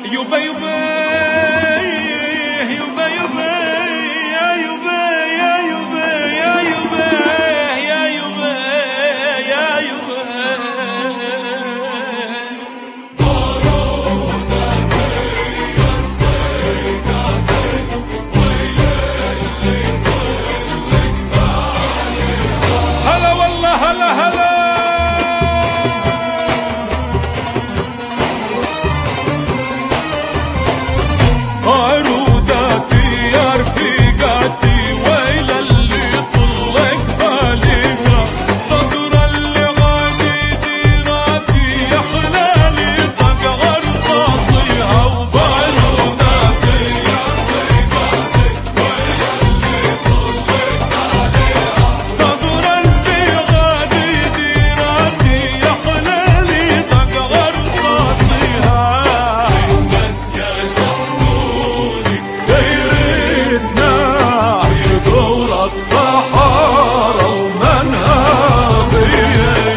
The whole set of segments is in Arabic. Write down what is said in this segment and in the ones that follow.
يبا يبا يبا يبا يا يبا يا يبا يا يبا يا يبا يا يبا هلا والله هلا هلا عروداتي يا رفيقاتي ويل اللي طلق باليها صدر اللي غادي ديراتي يا حلالي طق غرصاصيها وبعروداتي يا رفيقاتي ويل اللي طلق باليها صدر اللي غادي ديراتي يا حلالي طق غرصاصيها بس يا الصحارى ومنها بيه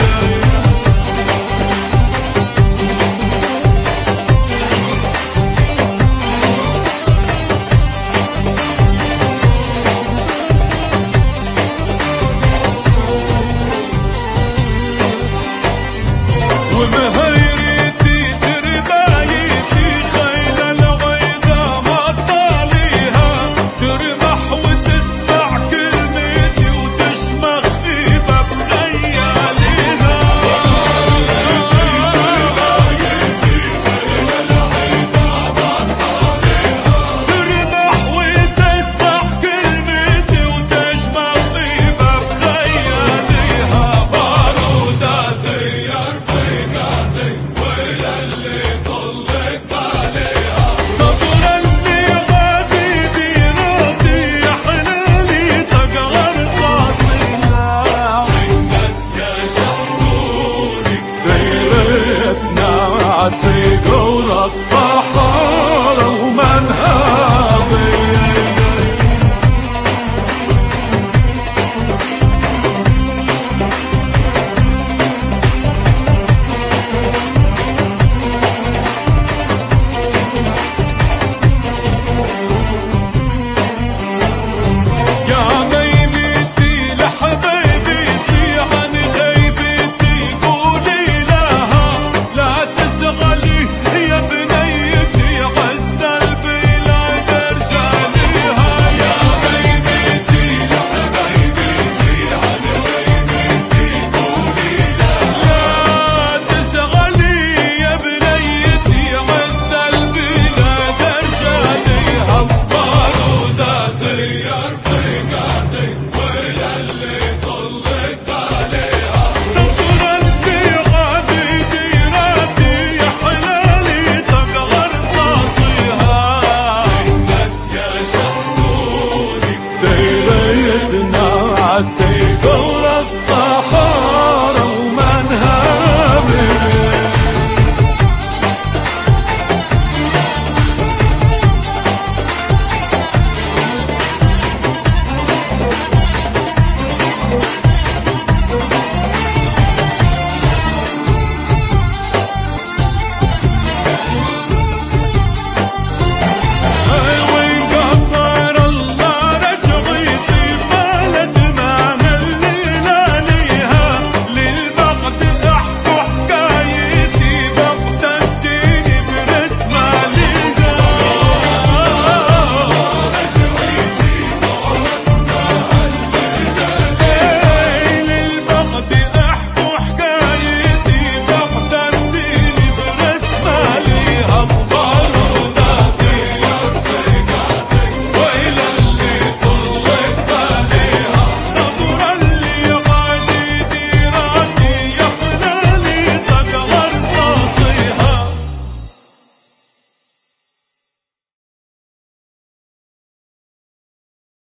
ومهيرتي تربايتي خيل الغيضة ما طاليها ترمح وتسمع كلمتي وتشمخ إيبا بخياليها ترمح وتسمع كلمتي وتشمخ إيبا بخياليها باروداتي يا رفيقاتي ويل اللي طلق باليها صبر اللي غادي ديراتي يا حلالي طق غرصاصيها بس يا شحروري ديرتنا عسيق ورصاص